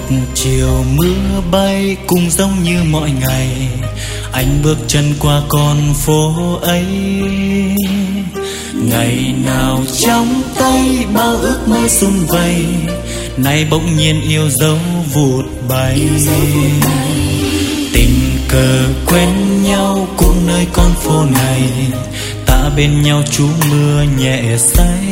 chiều mưa bay cũng giống như mọi ngày, anh bước chân qua con phố ấy. Ngày nào trong tay bao ước mơ sum vầy, nay bỗng nhiên yêu dấu vụt bay. Tình cờ quen nhau cũng nơi con phố này, ta bên nhau trú mưa nhẹ say.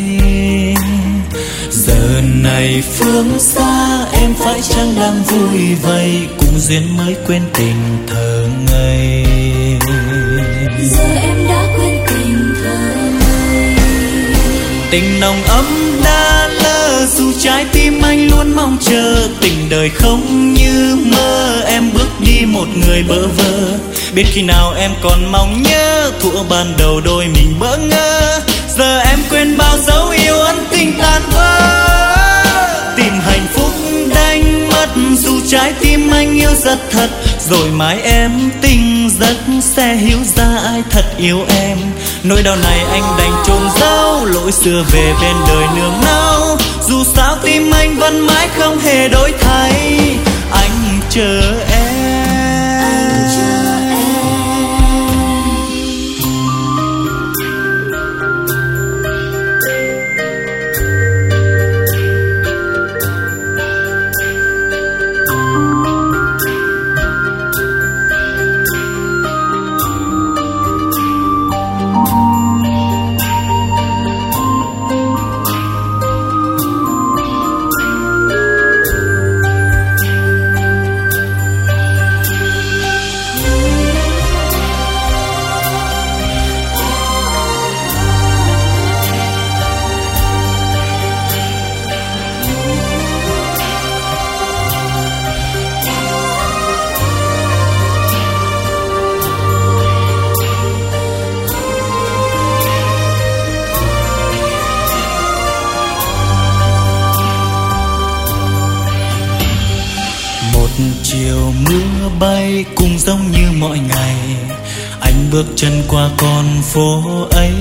Giờ này phương xa em phải chăng đang vui vây, cũng duyên mới quên tình thơ ngây. Giờ em đã quên tình thơ ngây. Tình nồng ấm đã lỡ, dù trái tim anh luôn mong chờ. Tình đời không như mơ, em bước đi một người bơ vơ. Biết khi nào em còn mong nhớ, thuở ban đầu đôi mình bỡ ngỡ. Giờ em quên bao dấu yêu ân tình tan vỡ. Tìm hạnh phúc đánh mất, dù trái tim anh yêu rất thật. Rồi mai em tỉnh giấc sẽ hiểu ra ai thật yêu em. Nỗi đau này anh đành chôn giấu, lỗi xưa về bên đời nương náu. Dù sao tim anh vẫn mãi không hề đổi thay, anh chờ em. Chiều mưa bay cũng giống như mọi ngày, anh bước chân qua con phố ấy.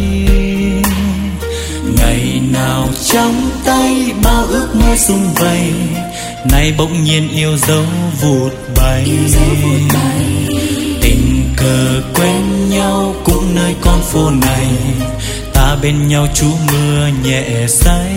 Ngày nào trong tay bao ước mơ sum vầy, nay bỗng nhiên yêu dấu vụt bay. Tình cờ quen nhau cũng nơi con phố này, ta bên nhau trú mưa nhẹ say.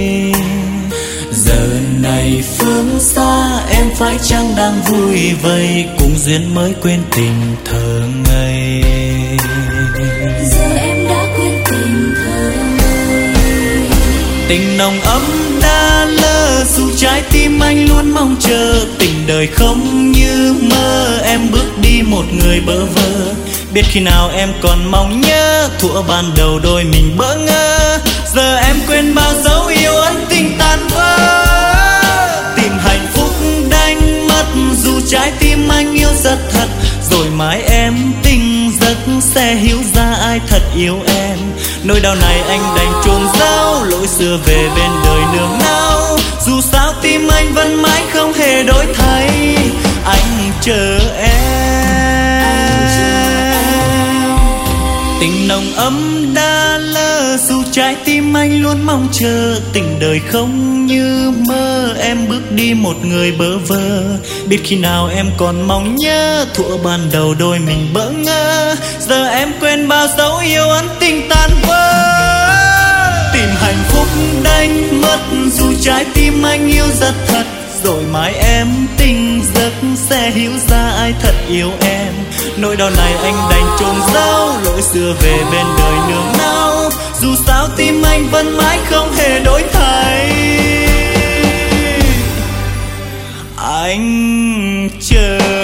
Giờ này phương xa em phải chăng đang vui vây, cũng duyên mới quên tình thơ ngây. Giờ em đã quên tình thơ ngây. Tình nồng ấm đã lỡ, dù trái tim anh luôn mong chờ. Tình đời không như mơ, em bước đi một người bơ vơ. Biết khi nào em còn mong nhớ, thuở ban đầu đôi mình bỡ ngỡ. Giờ em quên bao dấu yêu ân tình tan vỡ. Tìm hạnh phúc đánh mất, dù trái tim anh yêu rất thật. Rồi mai em tỉnh giấc sẽ hiểu ra ai thật yêu em. Nỗi đau này anh đành chôn giấu, lỗi xưa về bên đời nương náu. Dù sao tim anh vẫn mãi không hề đổi thay, anh chờ em. Tình nồng ấm đã lỡ, dù trái tim anh luôn mong chờ. Tình đời không như mơ, em bước đi một người bơ vơ. Biết khi nào em còn mong nhớ, thuở ban đầu đôi mình bỡ ngỡ. Giờ em quên bao dấu yêu ân tình tan vỡ. Tìm hạnh phúc đánh mất, dù trái tim anh yêu rất thật. Rồi mai em tỉnh giấc sẽ hiểu ra ai thật yêu em. Nỗi đau này anh đành chôn giấu, lỗi xưa về bên đời nương náu. Dù sao tim anh vẫn mãi không hề đổi thay, anh chờ